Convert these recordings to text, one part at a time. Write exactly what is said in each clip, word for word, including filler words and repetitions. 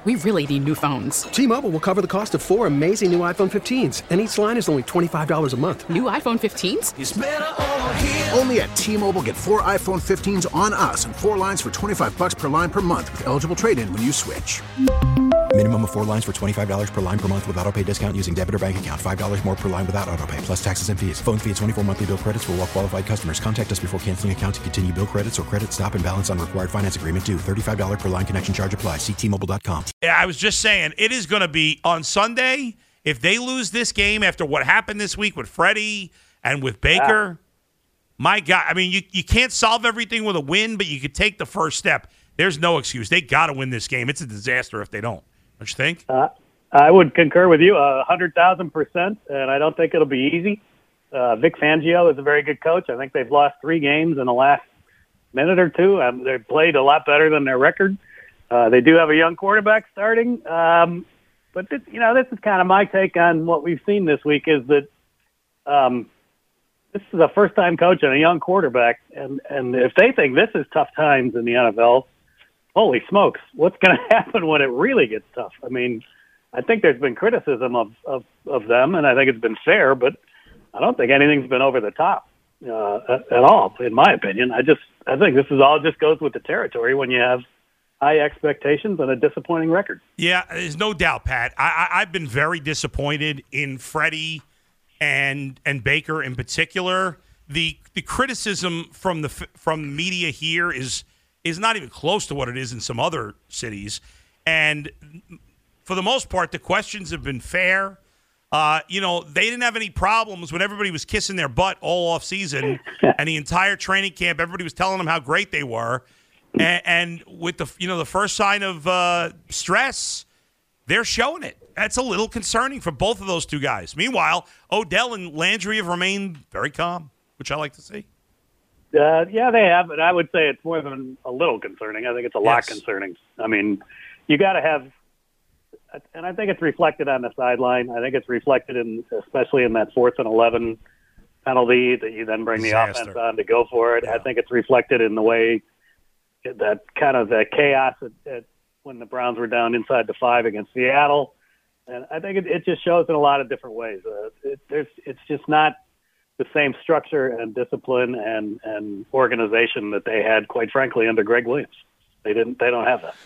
We really need new phones. T-Mobile will cover the cost of four amazing new iPhone fifteens, and each line is only twenty-five dollars a month. New iPhone fifteens? It's better over here. Only at T-Mobile, get four iPhone fifteens on us and four lines for twenty-five dollars per line per month with eligible trade-in when you switch. Minimum of four lines for twenty-five dollars per line per month with autopay discount using debit or bank account. five dollars more per line without autopay, plus taxes and fees. Phone fee at twenty-four monthly bill credits for well-qualified customers. Contact us before canceling account to continue bill credits or credit stop and balance on required finance agreement due. thirty-five dollars per line connection charge applies. See T Mobile dot com. Yeah, I was just saying, it is going to be on Sunday. If they lose this game after what happened this week with Freddie and with Baker, my God, I mean, you, you can't solve everything with a win, but you could take the first step. There's no excuse. They got to win this game. It's a disaster if they don't. Don't you think? Uh, I would concur with you a hundred thousand percent, and I don't think it'll be easy. Uh, Vic Fangio is a very good coach. I think they've lost three games in the last minute or two. Um, they've played a lot better than their record. Uh, they do have a young quarterback starting, um, but this, you know, this is kind of my take on what we've seen this week. Is that um, this is a first-time coach and a young quarterback, and and if they think this is tough times in the N F L. Holy smokes, what's going to happen when it really gets tough? I mean, I think there's been criticism of, of, of them, and I think it's been fair, but I don't think anything's been over the top uh, at, at all, in my opinion. I just I think this is all just goes with the territory when you have high expectations and a disappointing record. Yeah, there's no doubt, Pat. I, I, I've been very disappointed in Freddie and and Baker in particular. The the criticism from the from media here is is not even close to what it is in some other cities. And for the most part, the questions have been fair. Uh, you know, they didn't have any problems when everybody was kissing their butt all offseason and the entire training camp, everybody was telling them how great they were. And, and with the, you know, the first sign of uh, stress, they're showing it. That's a little concerning for both of those two guys. Meanwhile, Odell and Landry have remained very calm, which I like to see. Uh, yeah, they have, and I would say it's more than a little concerning. I think it's a lot Yes. concerning. I mean, you got to have, and I think it's reflected on the sideline. I think it's reflected in, especially in that fourth and eleven penalty that you then bring Disaster. the offense on to go for it. Yeah. I think it's reflected in the way that kind of the chaos at, at when the Browns were down inside the five against Seattle, and I think it, it just shows in a lot of different ways. Uh, it, there's, it's just not the same structure and discipline and, and organization that they had, quite frankly, under Greg Williams. They didn't. They don't have that.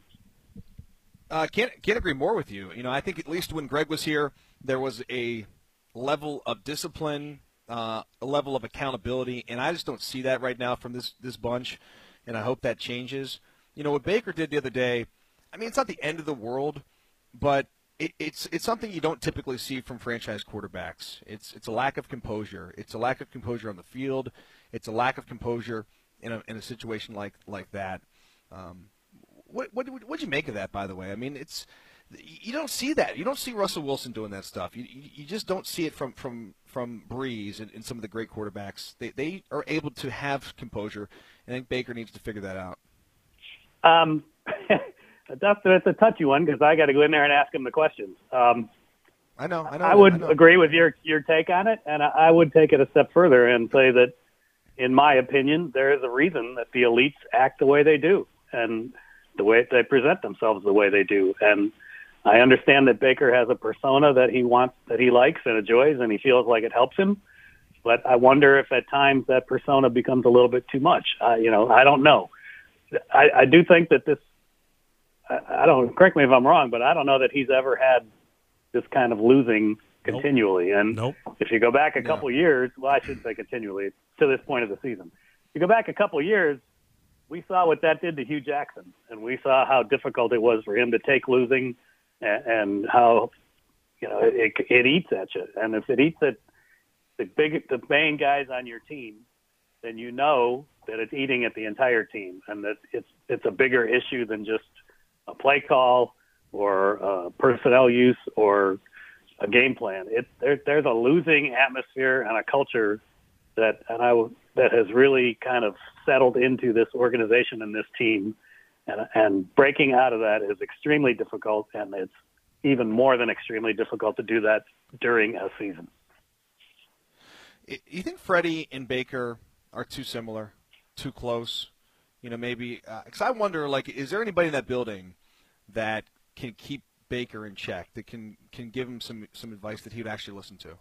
Uh, can't can't agree more with you. You know, I think at least when Greg was here, there was a level of discipline, uh, a level of accountability, and I just don't see that right now from this this bunch. And I hope that changes. You know what Baker did the other day. I mean, it's not the end of the world, but It, it's it's something you don't typically see from franchise quarterbacks. It's it's a lack of composure. It's a lack of composure on the field. It's a lack of composure in a in a situation like like that. Um, what what what'd you make of that, by the way? I mean, it's you don't see that. You don't see Russell Wilson doing that stuff. You you, you just don't see it from from from Breeze and, and some of the great quarterbacks. They they are able to have composure. I think Baker needs to figure that out. Um. Dustin, it's a touchy one because I got to go in there and ask him the questions. Um, I know, I know. I would I know. agree with your your take on it, and I, I would take it a step further and say that, in my opinion, there is a reason that the elites act the way they do and the way they present themselves the way they do. And I understand that Baker has a persona that he wants, that he likes and enjoys, and he feels like it helps him. But I wonder if at times that persona becomes a little bit too much. Uh, you know, I don't know. I, I do think that this. I don't, correct me if I'm wrong, but I don't know that he's ever had this kind of losing continually. Nope. And nope. if you go back a couple No. years, well, I shouldn't say continually, to this point of the season. If you go back a couple years, we saw what that did to Hugh Jackson, and we saw how difficult it was for him to take losing and, and how, you know, it, it eats at you. And if it eats at the big, the main guys on your team, then you know that it's eating at the entire team and that it's, it's a bigger issue than just a play call or uh, personnel use or a game plan. It, there, there's a losing atmosphere and a culture that and I, that has really kind of settled into this organization and this team. And, and breaking out of that is extremely difficult, and it's even more than extremely difficult to do that during a season. You think Freddie and Baker are too similar, too close? You know, maybe because uh, I wonder, like, is there anybody in that building that can keep Baker in check, that can can give him some some advice that he would actually listen to?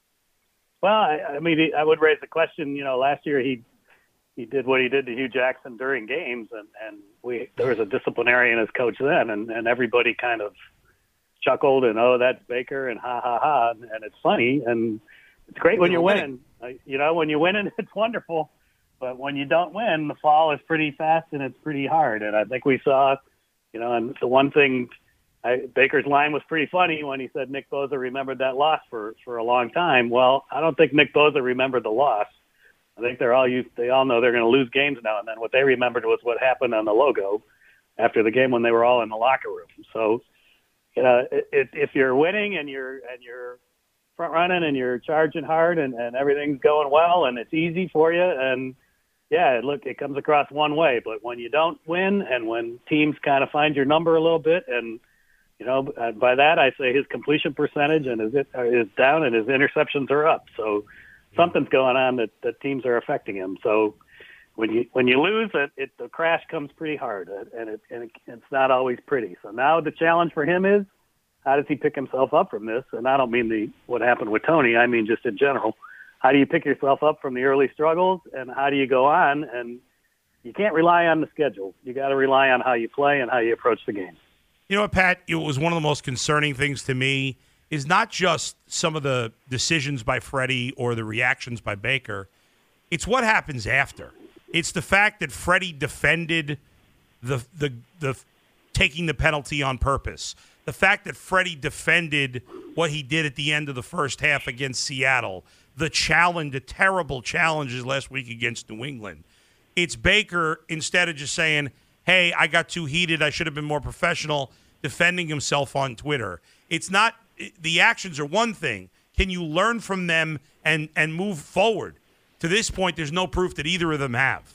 Well, I, I mean, I would raise the question. You know, last year he he did what he did to Hugh Jackson during games, and and we there was a disciplinarian as coach then, and and everybody kind of chuckled and oh, that's Baker and ha ha ha, and it's funny and it's great when you're winning. winning. You know, when you're winning, it's wonderful, but when you don't win, the fall is pretty fast and it's pretty hard. And I think we saw, you know, and the one thing. I, Baker's line was pretty funny when he said Nick Bosa remembered that loss for, for a long time. Well, I don't think Nick Bosa remembered the loss. I think they're all used, they all know they're going to lose games now and then. What they remembered was what happened on the logo after the game when they were all in the locker room. So, you know, it, if you're winning and you're and you're front running and you're charging hard and, and everything's going well and it's easy for you, and yeah, look, it comes across one way. But when you don't win and when teams kind of find your number a little bit, and you know, by that I say his completion percentage and his is down and his interceptions are up. So something's going on that, that teams are affecting him. So when you when you lose, it, it the crash comes pretty hard, and it and it, it's not always pretty. So now the challenge for him is, how does he pick himself up from this? And I don't mean the what happened with Tony. I mean just in general. How do you pick yourself up from the early struggles, and how do you go on? And you can't rely on the schedule. You got to rely on how you play and how you approach the game. You know what, Pat? It was one of the most concerning things to me is not just some of the decisions by Freddie or the reactions by Baker. It's what happens after. It's the fact that Freddie defended the the the taking the penalty on purpose. The fact that Freddie defended what he did at the end of the first half against Seattle. The challenge, the terrible challenges last week against New England. It's Baker, instead of just saying, hey, I got too heated, I should have been more professional, defending himself on Twitter. It's not, the actions are one thing. Can you learn from them and, and move forward? To this point, there's no proof that either of them have.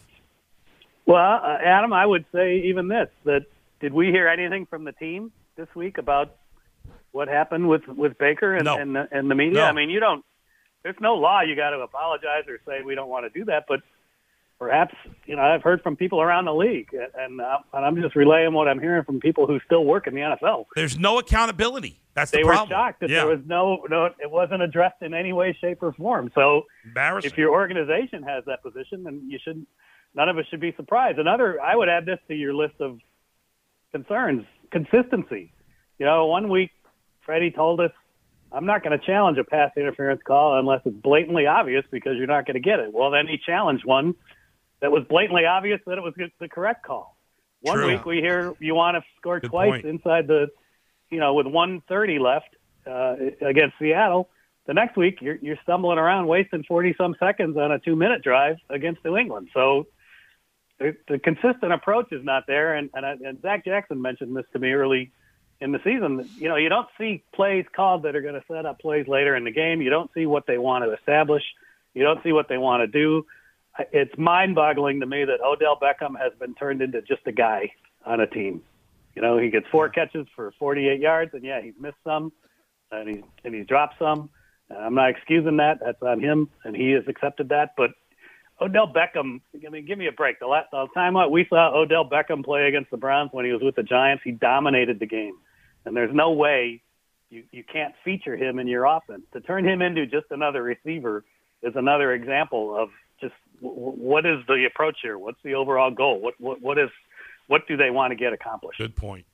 Well, uh, Adam, I would say even this, that did we hear anything from the team this week about what happened with, with Baker and, no. and, the, and the media? No. I mean, you don't, there's no law you got to apologize or say we don't want to do that, but perhaps, you know, I've heard from people around the league, and, uh, and I'm just relaying what I'm hearing from people who still work in the N F L. There's no accountability. That's the they problem. They were shocked that yeah. there was no, no, it wasn't addressed in any way, shape, or form. So embarrassing. If your organization has that position, then you should, none of us should be surprised. Another, I would add this to your list of concerns, consistency. You know, one week Freddie told us, I'm not going to challenge a pass interference call unless it's blatantly obvious because you're not going to get it. Well, then he challenged one that was blatantly obvious that it was the correct call. One True. week we hear you want to score Good twice point. inside the, you know, with one thirty left uh, against Seattle. The next week you're, you're stumbling around wasting forty-some seconds on a two-minute drive against New England. So the, the consistent approach is not there. And, and, and Zach Jackson mentioned this to me early in the season. You know, you don't see plays called that are going to set up plays later in the game. You don't see what they want to establish. You don't see what they want to do. It's mind-boggling to me that Odell Beckham has been turned into just a guy on a team. You know, he gets four catches for forty-eight yards, and yeah, he's missed some, and he's and he's dropped some. I'm not excusing that. That's on him, and he has accepted that. But Odell Beckham, I mean, give me a break. The last the time we saw Odell Beckham play against the Browns when he was with the Giants, he dominated the game. And there's no way you, you can't feature him in your offense. To turn him into just another receiver is another example of just w- what is the approach here? What's the overall goal? What what what is what do they want to get accomplished? Good point.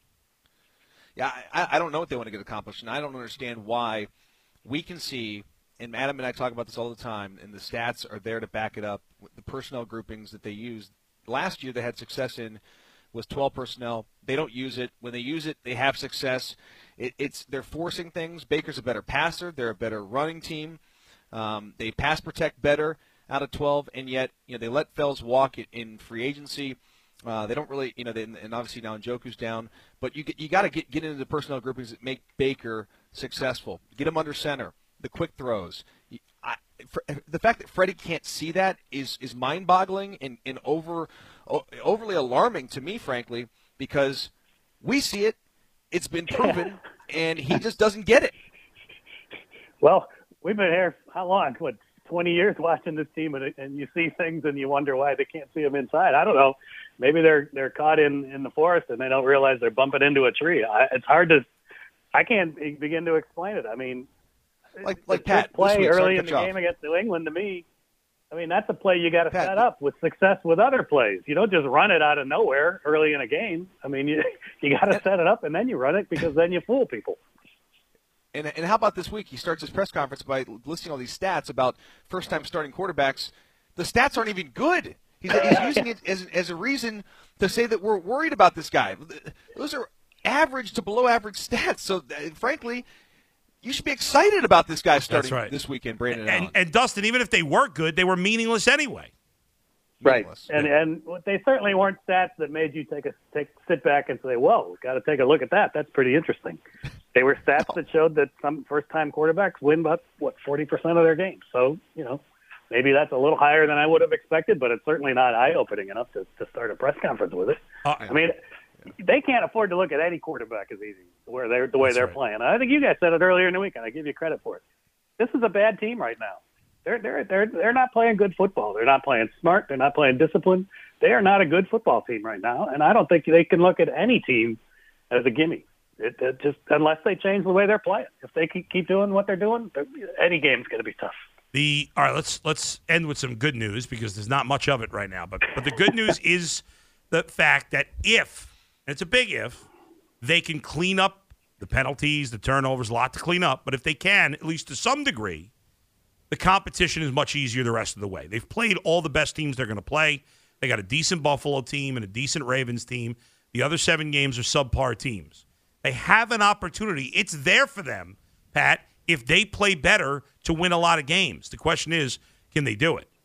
Yeah, I, I don't know what they want to get accomplished, and I don't understand why we can see, and Adam and I talk about this all the time, and the stats are there to back it up, the personnel groupings that they use. Last year they had success in was twelve personnel. They don't use it. When they use it, they have success. It, it's they're forcing things. Baker's a better passer. They're a better running team. Um, they pass protect better out of twelve, and yet you know they let Fells walk in, in free agency. Uh, they don't really, you know, they, and obviously now Njoku's down. But you you got to get get into the personnel groupings that make Baker successful. Get him under center. The quick throws. I, for, the fact that Freddie can't see that is is mind-boggling and, and over o- overly alarming to me, frankly, because we see it, it's been proven, and he just doesn't get it. Well, we've been here how long? What, twenty years watching this team, and, and you see things and you wonder why they can't see them inside. I don't know. Maybe they're they're caught in, in the forest and they don't realize they're bumping into a tree. I, it's hard to – I can't begin to explain it. I mean, like like the Pat, play week, early in the off. game against New England, to me, I mean, that's a play you got to Pat, set up with success with other plays. You don't just run it out of nowhere early in a game. I mean, you you got to set it up and then you run it because then you fool people. And, and how about this week? He starts his press conference by listing all these stats about first-time starting quarterbacks. The stats aren't even good. He's, he's using it as, as a reason to say that we're worried about this guy. Those are average to below-average stats. So, uh, frankly, you should be excited about this guy starting right. this weekend, Brandon and, Allen. And, Dustin, even if they were good, they were meaningless anyway. Right, and and they certainly weren't stats that made you take a take sit back and say, "Whoa, got to take a look at that. That's pretty interesting." They were stats no. that showed that some first-time quarterbacks win about what forty percent of their games. So you know, maybe that's a little higher than I would have expected, but it's certainly not eye-opening enough to, to start a press conference with it. Uh, I mean, yeah. they can't afford to look at any quarterback as easy where they're the way that's they're right. playing. I think you guys said it earlier in the week, and I give you credit for it. This is a bad team right now. They're they're they're they're not playing good football. They're not playing smart. They're not playing disciplined. They are not a good football team right now, and I don't think they can look at any team as a gimme. It, it just unless they change the way they're playing. If they keep keep doing what they're doing, any game's going to be tough. The all right, let's let's end with some good news because there's not much of it right now. But but the good news is the fact that if, and it's a big if, they can clean up the penalties, the turnovers, a lot to clean up. But if they can, at least to some degree, the competition is much easier the rest of the way. They've played all the best teams they're going to play. They got a decent Buffalo team and a decent Ravens team. The other seven games are subpar teams. They have an opportunity. It's there for them, Pat, if they play better to win a lot of games. The question is, can they do it?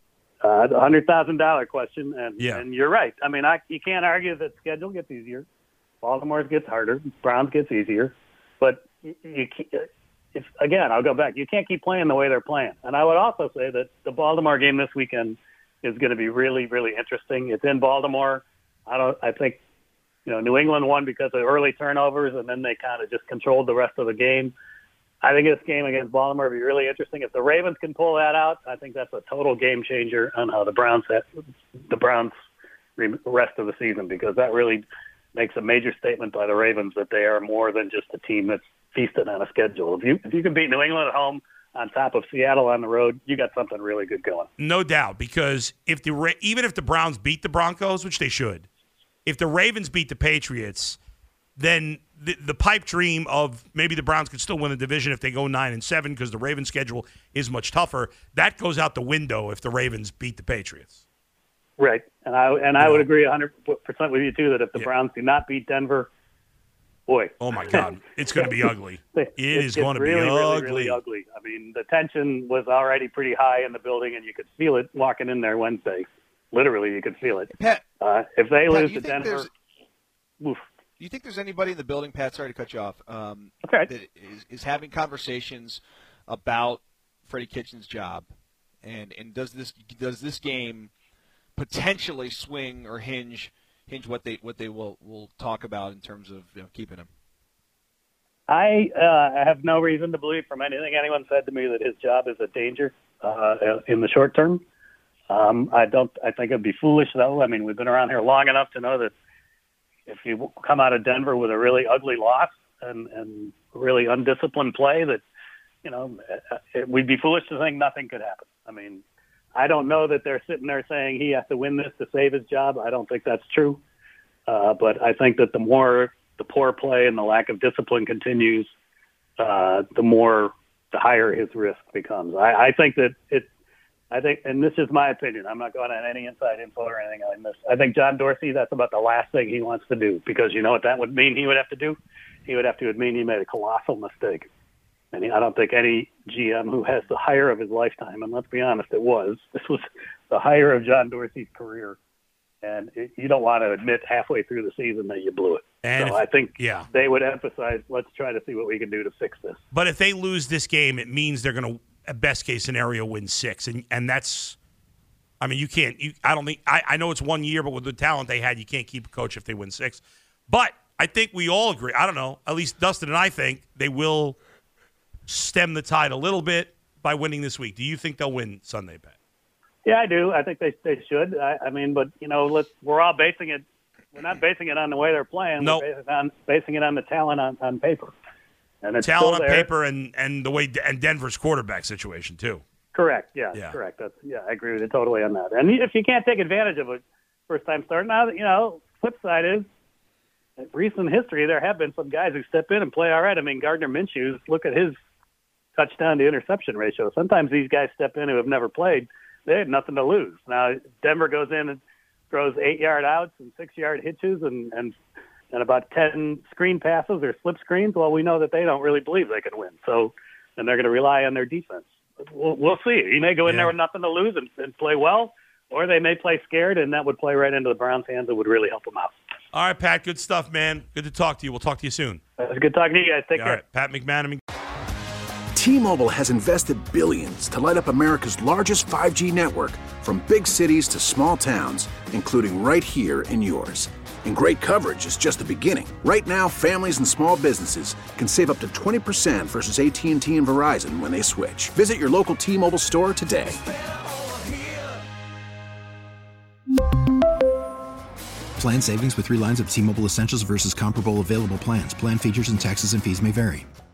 Uh, the one hundred thousand dollars question, and, yeah. and you're right. I mean, I, you can't argue that schedule gets easier. Baltimore's gets harder. Browns gets easier. But you, you if, again, I'll go back. You can't keep playing the way they're playing. And I would also say that the Baltimore game this weekend is going to be really, really interesting. It's in Baltimore. I don't. I think, you know, New England won because of early turnovers, and then they kind of just controlled the rest of the game. I think this game against Baltimore will be really interesting. If the Ravens can pull that out, I think that's a total game changer on how the Browns have, the Browns rest of the season, because that really makes a major statement by the Ravens that they are more than just a team that's feasting on a schedule. If you if you can beat New England at home on top of Seattle on the road, you got something really good going. No doubt, because if the even if the Browns beat the Broncos, which they should, if the Ravens beat the Patriots, then the, the pipe dream of maybe the Browns could still win the division if they go nine and seven because the Ravens' schedule is much tougher. That goes out the window if the Ravens beat the Patriots. Right, and I and I would agree one hundred percent with you too that if the yeah. Browns do not beat Denver, boy, oh my God, it's going to be ugly. It, it is going to really, be really, ugly. really ugly. I mean, the tension was already pretty high in the building, and you could feel it walking in there Wednesday. Literally, you could feel it. Pat, uh, if they Pat, lose to Denver, oof. Do you think there's anybody in the building, Pat, sorry to cut you off, um, okay. that is, is having conversations about Freddie Kitchens' job, and, and does this does this game potentially swing or hinge hinge what they what they will, will talk about in terms of you know, keeping him? I uh, have no reason to believe from anything anyone said to me that his job is a danger uh, in the short term. Um, I don't. I think it'd be foolish, though. I mean, we've been around here long enough to know that if you come out of Denver with a really ugly loss and, and really undisciplined play, that, you know, it, we'd be foolish to think nothing could happen. I mean, I don't know that they're sitting there saying he has to win this to save his job. I don't think that's true. Uh, but I think that the more the poor play and the lack of discipline continues, uh, the more, the higher his risk becomes. I, I think that it, I think, and this is my opinion, I'm not going on any inside info or anything on this. I think John Dorsey, that's about the last thing he wants to do, because you know what that would mean he would have to do? He would have to admit he made a colossal mistake. And he, I don't think any G M who has the hire of his lifetime, and let's be honest, it was, this was the hire of John Dorsey's career. And it, you don't want to admit halfway through the season that you blew it. And so if, I think yeah. they would emphasize, let's try to see what we can do to fix this. But if they lose this game, it means they're going to, at best case scenario, win six. And and that's, I mean, you can't, you, I don't think, I, I know it's one year, but with the talent they had, you can't keep a coach if they win six. But I think we all agree, I don't know, at least Dustin and I think they will stem the tide a little bit by winning this week. Do you think they'll win Sunday, Pat? Yeah, I do. I think they they should. I, I mean, but you know, let's we're all basing it. We're not basing it on the way they're playing. Nope. We're basing it on basing it on the talent on, on paper. And it's talent on still there. paper and, and the way and Denver's quarterback situation too. Correct. Yeah, Yeah. correct. That's yeah, I agree with you totally on that. And if you can't take advantage of a first time start, now you know, flip side is in recent history there have been some guys who step in and play all right. I mean, Gardner Minshew, look at his touchdown to interception ratio. Sometimes these guys step in who have never played. They had nothing to lose. Now Denver goes in and throws eight yard outs and six yard hitches and and and about ten screen passes or slip screens. Well, we know that they don't really believe they can win. So, and they're going to rely on their defense. We'll, we'll see. He may go in Yeah. there with nothing to lose and, and play well, or they may play scared, and that would play right into the Browns' hands. It would really help them out. All right, Pat. Good stuff, man. Good to talk to you. We'll talk to you soon. It was good talking to you guys. Take All care. right, Pat McManamon. T-Mobile has invested billions to light up America's largest five G network, from big cities to small towns, including right here in yours. And great coverage is just the beginning. Right now, families and small businesses can save up to twenty percent versus A T and T and Verizon when they switch. Visit your local T-Mobile store today. Plan savings with three lines of T-Mobile Essentials versus comparable available plans. Plan features and taxes and fees may vary.